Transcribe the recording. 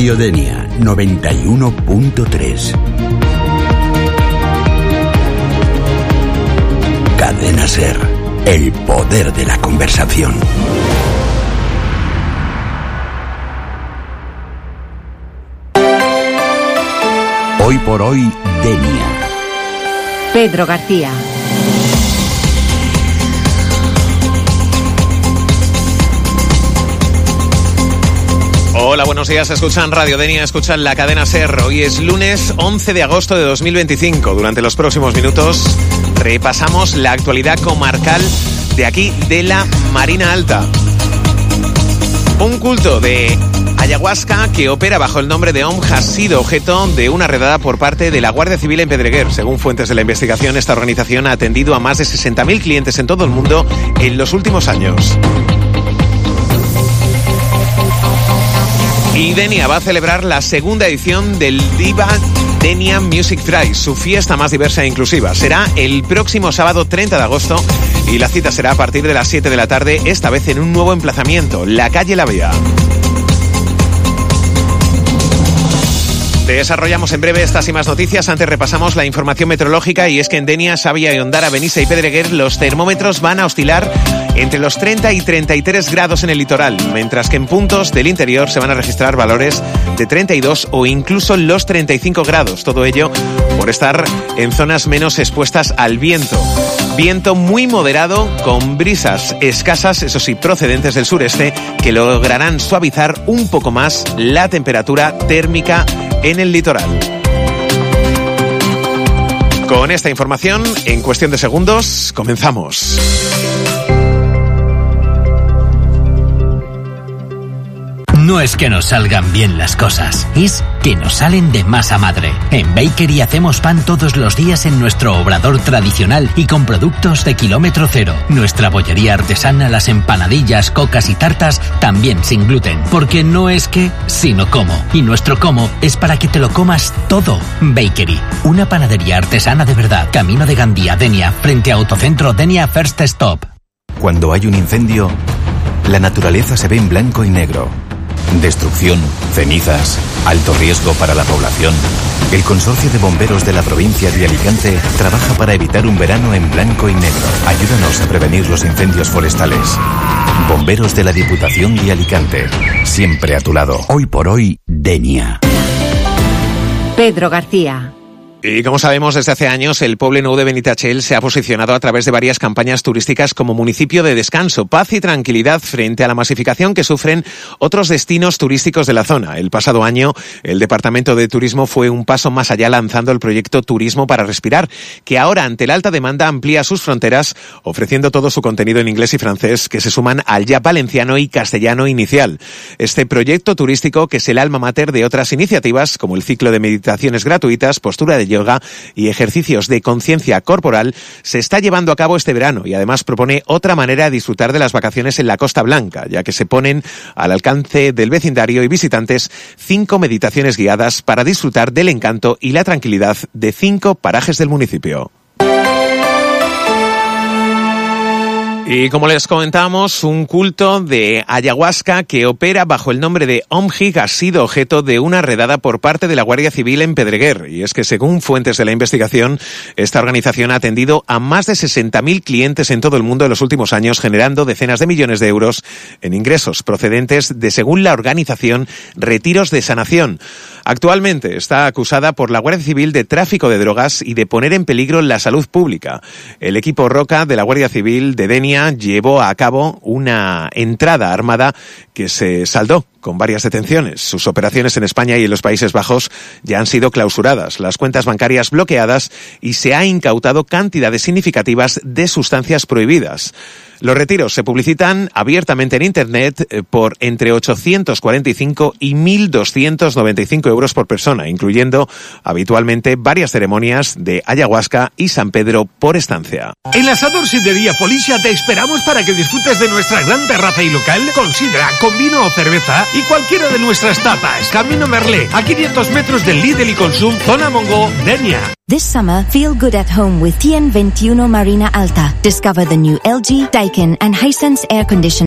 Radio Denia 91.3. Cadena SER, el poder de la conversación. Hoy por hoy, Denia. Pedro García. Hola, buenos días. Escuchan Radio Denia, escuchan la cadena SER. Hoy es lunes 11 de agosto de 2025. Durante los próximos minutos repasamos la actualidad comarcal de aquí, de la Marina Alta. Un culto de ayahuasca que opera bajo el nombre de OM ha sido objeto de una redada por parte de la Guardia Civil en Pedreguer. Según fuentes de la investigación, esta organización ha atendido a más de 60.000 clientes en todo el mundo en los últimos años. Y Denia va a celebrar la segunda edición del Diva Denia Music Drive, su fiesta más diversa e inclusiva. Será el próximo sábado 30 de agosto y la cita será a partir de las 7 de la tarde, esta vez en un nuevo emplazamiento, la calle La Vea. Desarrollamos en breve estas y más noticias. Antes repasamos la información meteorológica y es que en Denia, Sabia y Ondara, Benissa y Pedreguer los termómetros van a oscilar entre los 30 y 33 grados en el litoral, mientras que en puntos del interior se van a registrar valores de 32 o incluso los 35 grados. Todo ello por estar en zonas menos expuestas al viento. Viento muy moderado con brisas escasas, eso sí, procedentes del sureste, que lograrán suavizar un poco más la temperatura térmica en el litoral. Con esta información, en cuestión de segundos, comenzamos. No es que nos salgan bien las cosas, es que nos salen de masa madre. En Bakery hacemos pan todos los días en nuestro obrador tradicional y con productos de kilómetro cero. Nuestra bollería artesana, las empanadillas, cocas y tartas, también sin gluten. Porque no es que, sino cómo. Y nuestro cómo es para que te lo comas todo. Bakery, una panadería artesana de verdad. Camino de Gandía, Denia, frente a Autocentro Denia First Stop. Cuando hay un incendio, la naturaleza se ve en blanco y negro. Destrucción, cenizas, alto riesgo para la población. El Consorcio de Bomberos de la provincia de Alicante trabaja para evitar un verano en blanco y negro. Ayúdanos a prevenir los incendios forestales. Bomberos de la Diputación de Alicante, siempre a tu lado. Hoy por hoy, Denia. Pedro García. Y como sabemos, desde hace años, el Poble Nou de Benitatxell se ha posicionado a través de varias campañas turísticas como municipio de descanso, paz y tranquilidad frente a la masificación que sufren otros destinos turísticos de la zona. El pasado año, el Departamento de Turismo fue un paso más allá lanzando el proyecto Turismo para Respirar, que ahora, ante la alta demanda, amplía sus fronteras, ofreciendo todo su contenido en inglés y francés, que se suman al ya valenciano y castellano inicial. Este proyecto turístico, que es el alma mater de otras iniciativas, como el ciclo de meditaciones gratuitas, postura de yoga y ejercicios de conciencia corporal, se está llevando a cabo este verano y además propone otra manera de disfrutar de las vacaciones en la Costa Blanca, ya que se ponen al alcance del vecindario y visitantes 5 meditaciones guiadas para disfrutar del encanto y la tranquilidad de 5 parajes del municipio. Y como les comentábamos, un culto de ayahuasca que opera bajo el nombre de OMHIG ha sido objeto de una redada por parte de la Guardia Civil en Pedreguer. Y es que, según fuentes de la investigación, esta organización ha atendido a más de 60.000 clientes en todo el mundo en los últimos años, generando decenas de millones de euros en ingresos procedentes de, según la organización, retiros de sanación. Actualmente está acusada por la Guardia Civil de tráfico de drogas y de poner en peligro la salud pública. El equipo Roca de la Guardia Civil de Denia llevó a cabo una entrada armada que se saldó con varias detenciones. Sus operaciones en España y en los Países Bajos ya han sido clausuradas, las cuentas bancarias bloqueadas y se ha incautado cantidades significativas de sustancias prohibidas. Los retiros se publicitan abiertamente en Internet por entre 845 y 1.295 euros por persona, incluyendo habitualmente varias ceremonias de ayahuasca y San Pedro por estancia. En la Sador Sidrería Felicia te esperamos para que disfrutes de nuestra gran terraza y local con sidra, con vino o cerveza y cualquiera de nuestras tapas. Camino Merlé, a 500 metros del Lidl y Consum, zona Mongo, Denia. This summer, feel good at home with TN21 Marina Alta. Discover the new LG, Daikin and Hisense air conditioning.